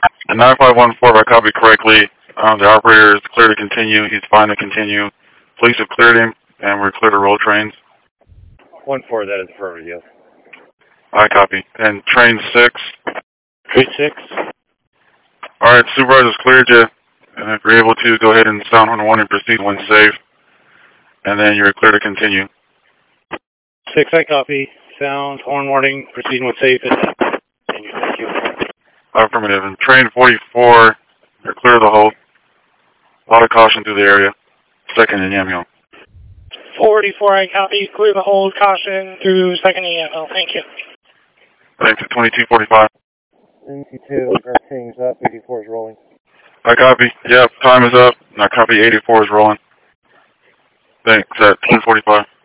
The 9514, if I copy correctly, the operator is clear to continue. He's fine to continue. Police have cleared him, and we're clear to roll trains. 1-4, that is affirmative, yes. I copy. And train 6. 36. All right, supervisor's cleared you. And if you're able to, go ahead and sound horn warning, proceed when safe. And then you're clear to continue. 6, I copy. Sound, horn warning, proceed when safe. Continue, thank you. Affirmative. And train 44, you're clear of the hold. A lot of caution through the area. Second in Yamhill. 44, I copy. Clear the hold, caution through second EML. Thank you. Thanks. 2245. 22, everything's up. 84 is rolling. I copy. Yep, time is up. I copy. 84 is rolling. Thanks. At 10:45.